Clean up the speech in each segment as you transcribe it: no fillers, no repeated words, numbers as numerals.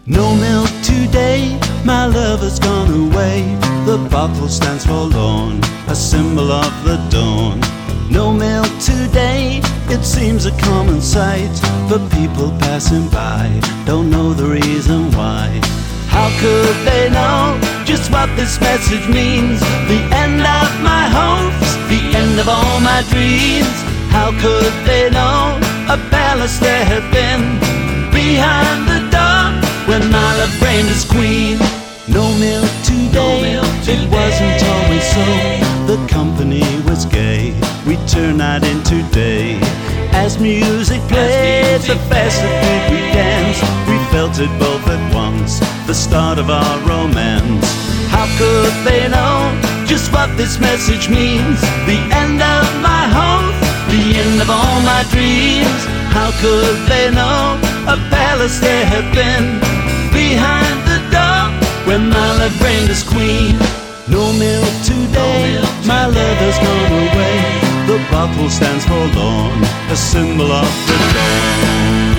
No milk today, my lover's gone away. The bottle stands forlorn, a symbol of the dawn. No milk today, it seems a common sight, but people passing by don't know the reason why. How could they know just what this message means? The end of my hopes, the end of all my dreams. How could they know a palace there had been behind the door when my love reigned as queen? No milk today, it wasn't always so. The company was gay, we turned night into day. As music played, the faster did we dance. We felt it both at once, the start of our romance. How could they know just what this message means? The end of my hopes, the end of all my dreams. How could they know a palace there had been behind the door when my love reigned as queen? No milk today, my love has gone away. The bottle stands forlorn, a symbol of the dawn.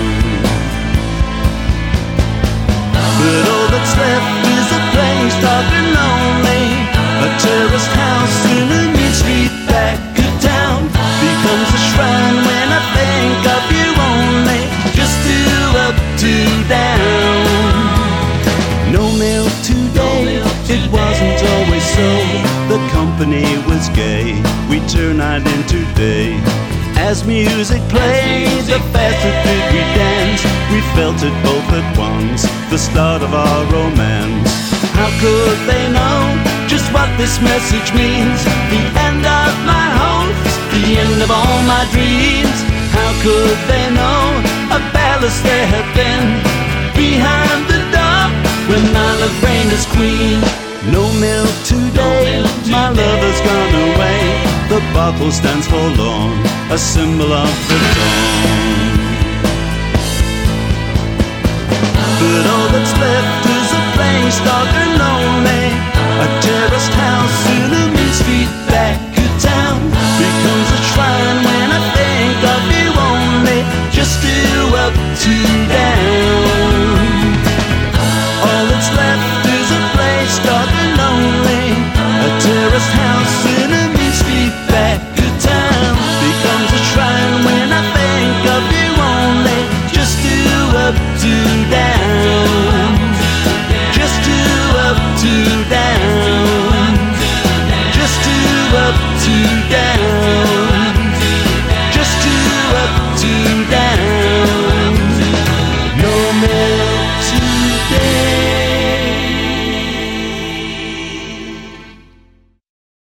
But all that's left is a place dark and lonely, a terraced house in a mean street back of town. Becomes a shrine when I think of you only, just two up, two down. No milk today, it wasn't always so. The company was gay, we turned night into day. As music played, the faster did we dance. We felt it both at once, the start of our romance. How could they know just what this message means? The end of my hopes, the end of all my dreams. How could they know a palace there had been behind the door when my love reigned as queen? No milk today, my lover's gone away. The bottle stands forlorn, a symbol of the dawn. But all that's left is a place dark and lonely, a terraced house in a mean street back of town. Becomes a shrine when I think of you only, just two up, two down. All that's left is a place dark and lonely, a terraced house in a mean street back of town. Becomes a shrine when I think of you only, just two up, two down. Just two up, two down. Just two up, two down.